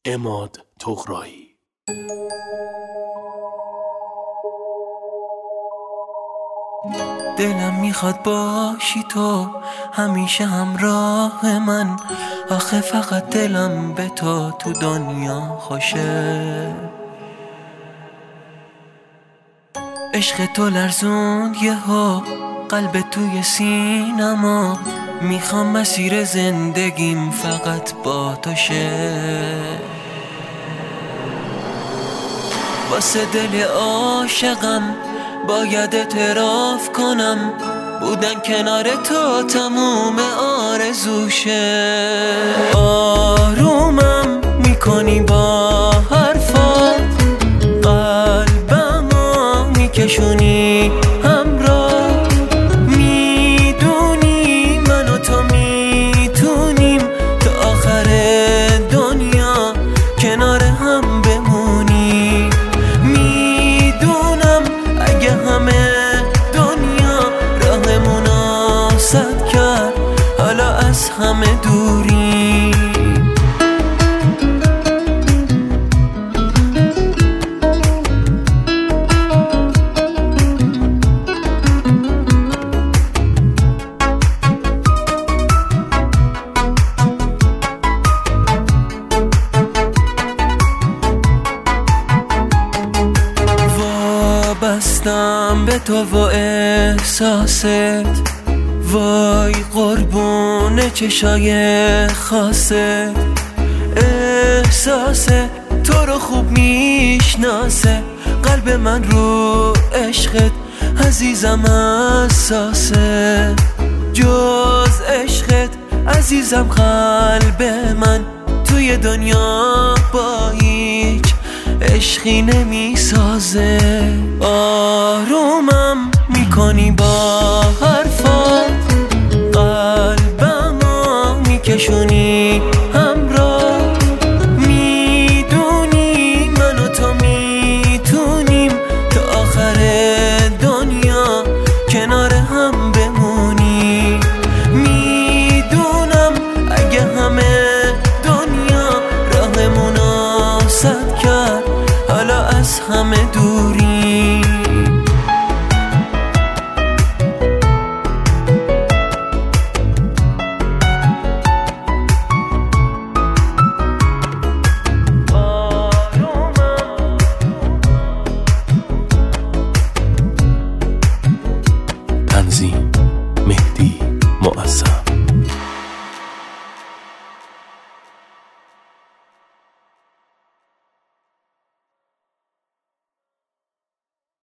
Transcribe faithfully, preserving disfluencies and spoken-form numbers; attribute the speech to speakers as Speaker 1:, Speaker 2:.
Speaker 1: عماد طغرایی.
Speaker 2: دلم میخواد باشی تو همیشه همراه من، آخه فقط دلم به تو تو دنیا خوشه. عشق تو لرزوند یهو قلب توی سینما، میخوام مسیر زندگیم فقط با تو شه. واسه دل عاشقم باید اعتراف کنم، بودن کنار تو تموم آرزوشه. آرومم میکنی با حرفات، قلبمو میکشونی همراه، میدونی من و تو میتونیم تا آخر دنیا کنار هم بمونی. میدونم اگه همه دنیا راهمونو سد کرد، حالا از همه دوری. بستم به تو و احساست، وای قربون چشای خاصت. احساس تو رو خوب میشناسه، قلب من رو عشقت عزیزم حساسه. جز عشقت عزیزم قلب من توی دنیا با هیچ عشقی نمیسازه. آرومم میکنی با حرف